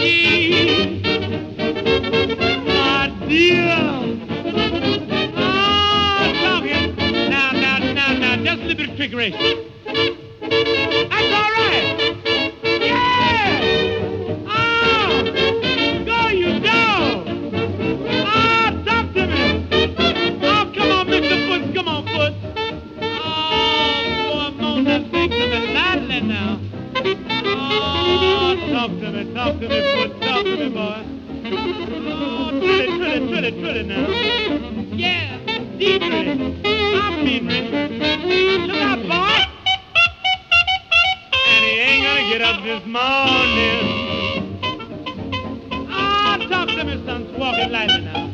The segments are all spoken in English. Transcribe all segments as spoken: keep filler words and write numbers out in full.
ye, my dear. Oh, talking. Now, now, now, now, just a little bit of trickery. That's all right. Yeah. Oh, go, you dog. Oh, talk to me. Oh, come on, Mister Foot. Come on, Foot. Oh, boy, moan that thing to me loudly now. Oh, talk to me, talk to me, Foot. Talk to me, boy. Oh, trilly, trilly, trilly, trilly now. Yeah, Dietrich. I'm Dietrich. Look out, boy. And he ain't gonna get up this morning. Oh, talk to me, son. Walking lightly now.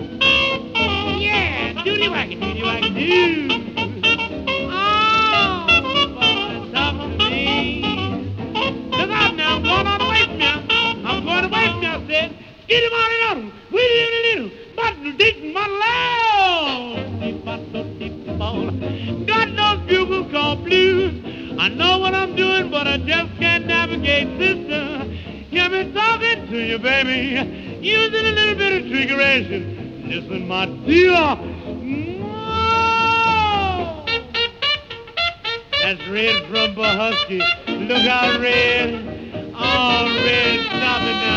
Yeah, doody wacky, doody wacky, doo. Oh, boy, talk to me. Look out now, I'm going on away from you. I'm going away from you, I said. Get him on and on. We little little. But deep my loud. Deep my so deep the ball. God knows bugle call blues. I know what I'm doing, but I just can't navigate, sister. Hear me talking to you, baby. Using a little bit of trickeration. Listen, my dear. Whoa. That's Red from Husky. Look out, Red. Oh, Red, stop it now.